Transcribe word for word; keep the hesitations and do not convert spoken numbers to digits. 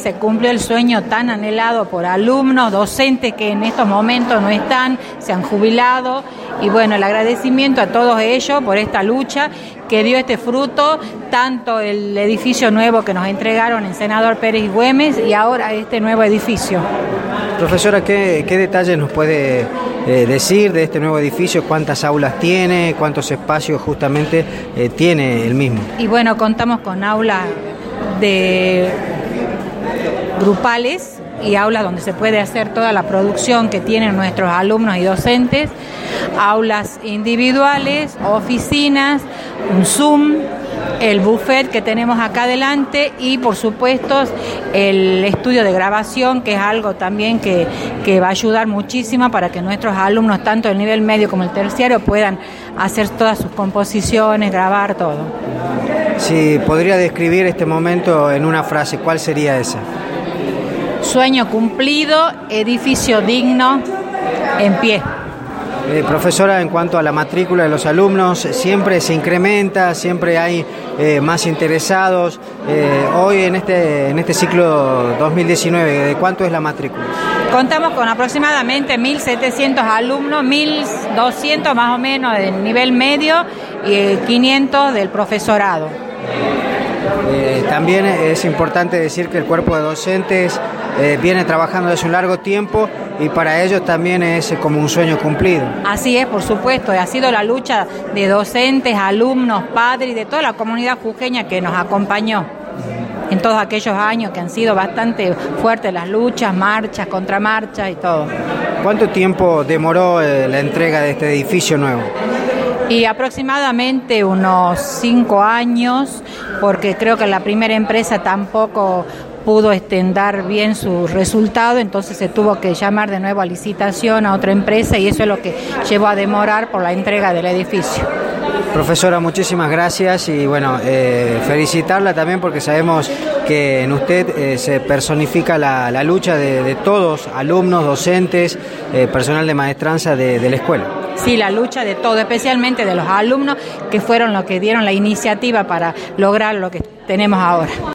se cumplió el sueño tan anhelado por alumnos, docentes que en estos momentos no están, se han jubilado, y bueno, el agradecimiento a todos ellos por esta lucha que dio este fruto, tanto el edificio nuevo que nos entregaron en Senador Pérez y Güemes y ahora este nuevo edificio. Profesora, ¿qué, qué detalles nos puede eh, decir de este nuevo edificio? ¿Cuántas aulas tiene? ¿Cuántos espacios justamente eh, tiene el mismo? Y bueno, contamos con aulas de grupales y aulas donde se puede hacer toda la producción que tienen nuestros alumnos y docentes, aulas individuales, oficinas, un Zoom, el buffet que tenemos acá adelante y por supuesto el estudio de grabación, que es algo también que, que va a ayudar muchísimo para que nuestros alumnos, tanto del nivel medio como el terciario, puedan hacer todas sus composiciones, grabar todo. Si podría describir este momento en una frase, ¿cuál sería esa? Sueño cumplido, edificio digno, en pie. Eh, profesora, en cuanto a la matrícula de los alumnos, siempre se incrementa, siempre hay eh, más interesados. Eh, hoy en este, en este ciclo dos mil diecinueve, ¿de cuánto es la matrícula? Contamos con aproximadamente mil setecientos alumnos, mil doscientos más o menos del nivel medio y quinientos del profesorado. Eh, también es importante decir que el cuerpo de docentes eh, viene trabajando desde un largo tiempo y para ellos también es como un sueño cumplido. Así es, por supuesto, ha sido la lucha de docentes, alumnos, padres y de toda la comunidad jujeña que nos acompañó en todos aquellos años que han sido bastante fuertes las luchas, marchas, contramarchas y todo. ¿Cuánto tiempo demoró eh, la entrega de este edificio nuevo? Y aproximadamente unos cinco años, porque creo que la primera empresa tampoco pudo extender bien su resultado, entonces se tuvo que llamar de nuevo a licitación a otra empresa y eso es lo que llevó a demorar por la entrega del edificio. Profesora, muchísimas gracias y bueno, eh, felicitarla también porque sabemos que en usted eh, se personifica la, la lucha de, de todos, alumnos, docentes, eh, personal de maestranza de, de la escuela. Sí, la lucha de todo, especialmente de los alumnos que fueron los que dieron la iniciativa para lograr lo que tenemos ahora.